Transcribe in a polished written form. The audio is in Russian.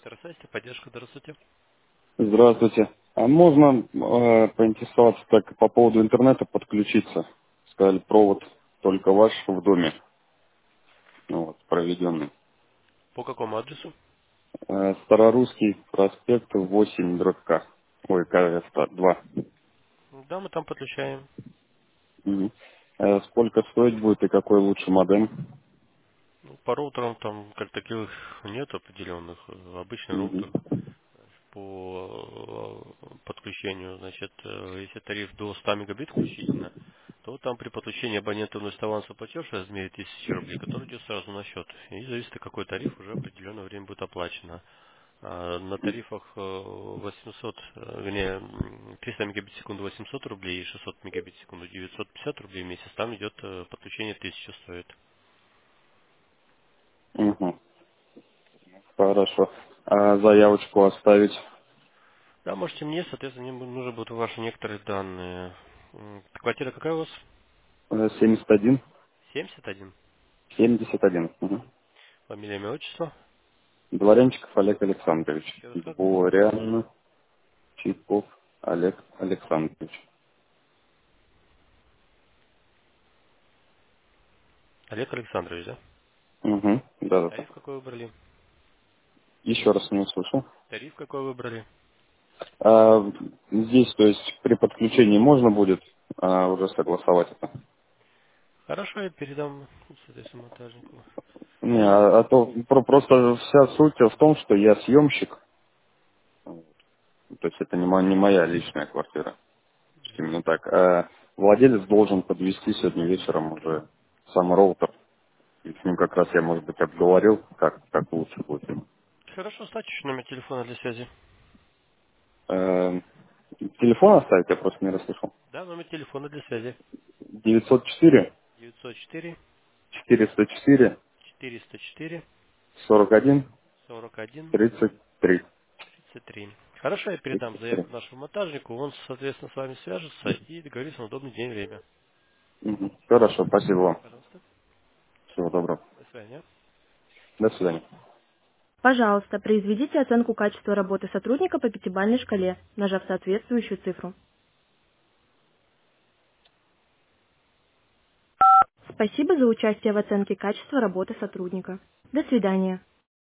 Электросвязь, поддержка, здравствуйте. Здравствуйте. А можно поинтересоваться так по поводу интернета подключиться? Сказали, провод только ваш в доме, ну, вот, проведенный. По какому адресу? Старорусский проспект 8 дробь К. Ой, КС 2. Да, мы там подключаем. Мгм. Сколько стоить будет и какой лучше модем? Ну, по роутерам там как таковых нет определенных. Обычный Мгм. роутер по подключению. Значит, если тариф до 100 мегабит включительно, то там при подключении абонента вносит авансовый платеж в размере 1000 рублей, который идет сразу на счет. И зависит, какой тариф уже определенное время будет оплачено. На тарифах 800, вернее, 300 мегабит в секунду 800 рублей и 600 мегабит в секунду 950 рублей в месяц. Там идет подключение 1000 стоит. Мгм. Хорошо. А заявочку оставить Да, можете мне, соответственно, мне нужны будут ваши некоторые данные. Квартира какая у вас? 71 71. 71. Мгм. Фамилия, имя, отчество. Дворянчиков Олег Александрович. Еще раз как? Дворян Чайков Олег Александрович. Олег Александрович, да? Угу. Да. Тариф какой выбрали? Еще раз не услышал. Тариф какой выбрали? А, здесь, то есть, при подключении можно будет уже согласовать это? Хорошо, я передам, соответственно, монтажнику. Не, а то просто вся суть в том, что я съемщик, то есть это не моя личная квартира, именно так. А владелец должен подвести сегодня вечером уже сам роутер. И с ним как раз я, может быть, обговорил, как лучше будет ему. Хорошо, оставьте еще номер телефона для связи. Э, телефон оставить, я просто не расслышал. Да, номер телефона для связи. 904 904 404 404 41 41 33. 33. Хорошо, я передам 33. заявку нашему монтажнику, он, соответственно, с вами свяжется и договорится на удобный день и время. Мгм. Хорошо, спасибо вам. Пожалуйста. Всего доброго. До свидания. До свидания. Пожалуйста, произведите оценку качества работы сотрудника по пятибалльной шкале, нажав соответствующую цифру. Спасибо за участие в оценке качества работы сотрудника. До свидания.